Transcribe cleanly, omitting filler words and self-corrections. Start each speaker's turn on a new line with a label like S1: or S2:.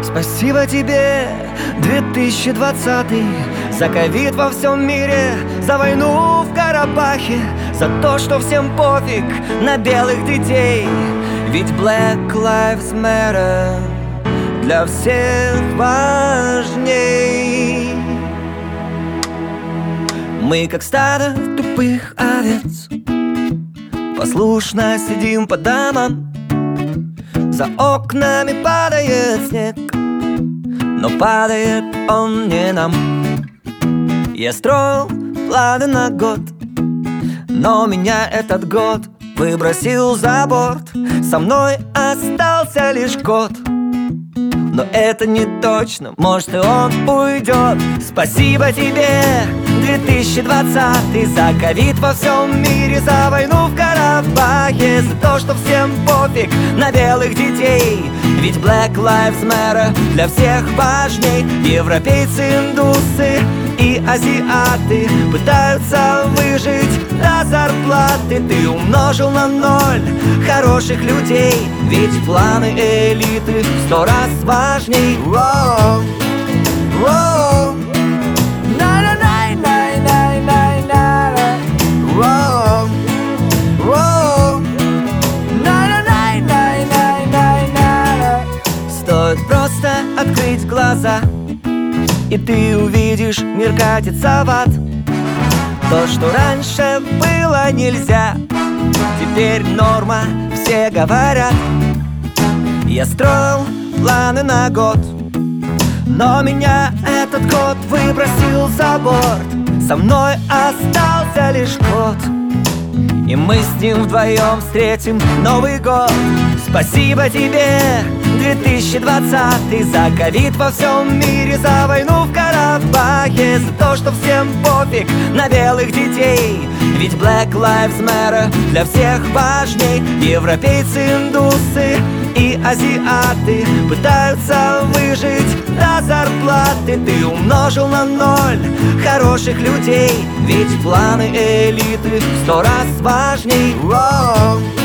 S1: Спасибо тебе, 2020, за ковид во всем мире, за войну в Карабахе, за то, что всем пофиг на белых детей. Ведь Black Lives Matter для всех важней. Мы как стадо тупых овец послушно сидим по домам. За окнами падает снег, но падает он не нам. Я строил планы на год, но меня этот год выбросил за борт. Со мной остался лишь кот, но это не точно, может и он уйдет. Спасибо тебе, 2020, за ковид во всем мире, за войну в Карабахе, за то, что всем пофиг на белых детей. Ведь Black Lives Matter для всех важней. Европейцы, индусы и азиаты пытаются выжить до зарплаты. Ты умножил на 0 хороших людей, ведь планы элиты в 100 раз важней. Воу, воу, на-на-най-най-най-най-най-на. Воу, воу, на-на-най-най-най-най-най-на. Стоит просто открыть глаза, и ты увидишь, мир катится в ад. То, что раньше было нельзя, теперь норма, все говорят. Я строил планы на год, но меня этот год выбросил за борт. Со мной остался лишь кот, и мы с ним вдвоем встретим Новый год. Спасибо тебе, 2020, за ковид во всем мире, за войну в Карабахе, за то, что всем пофиг на белых детей. Ведь Black Lives Matter для всех важней. Европейцы, индусы и азиаты пытаются выжить до зарплаты. Ты умножил на 0 хороших людей, ведь планы элиты в 100 раз важней. Воу.